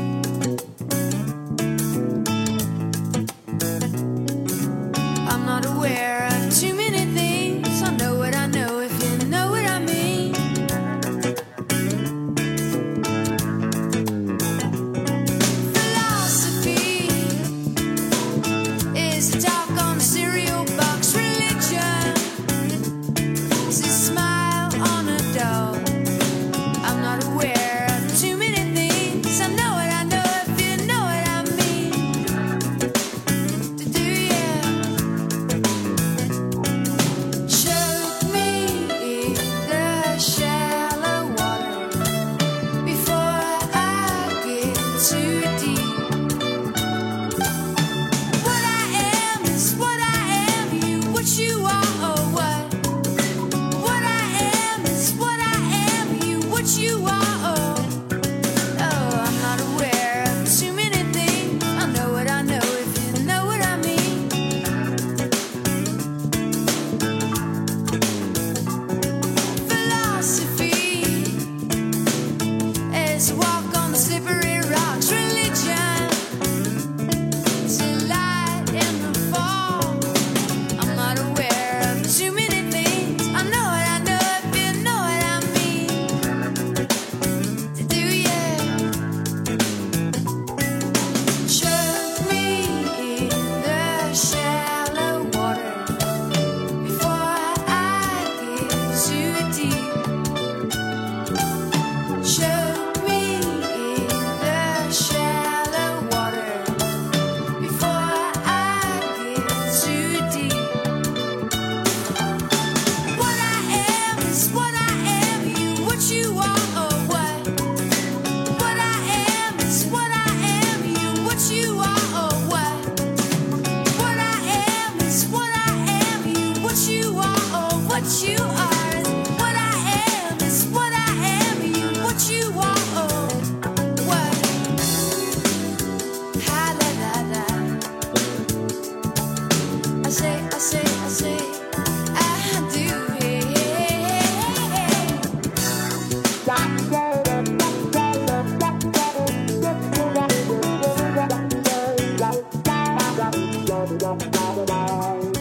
I'm not aware of too many things. I know what I know, if you know what I mean. Philosophy is a talk on a cereal box. Religion is a smile on a doll. I'm not aware of too many things. I know what I know, if you know what I mean. Do you? Choke me in the shallow water before I get too deep. What I am is what I am. You, what you are, or what? What I am is what I am. You, what you are, oh. Oh, I'm not aware of too many things. I know what I know, if you know what I mean. Philosophy is a walk on the slippery rocks. Religion is a light in the fall. I'm not aware of too many things. I know what I know, if you know what I mean. Do you? Choke me in the shallow water before I get too deep. Choke me in the shallow water before I get too deep. What I am is what I am. You, what you are, or what? What I am is what I am. You, what you are, or what? What I am is what I am. You, what you are, or what you are. What I am is what I am. You, what you are, or what? Ha la la la. I say, I do. Hey, hey, hey, hey.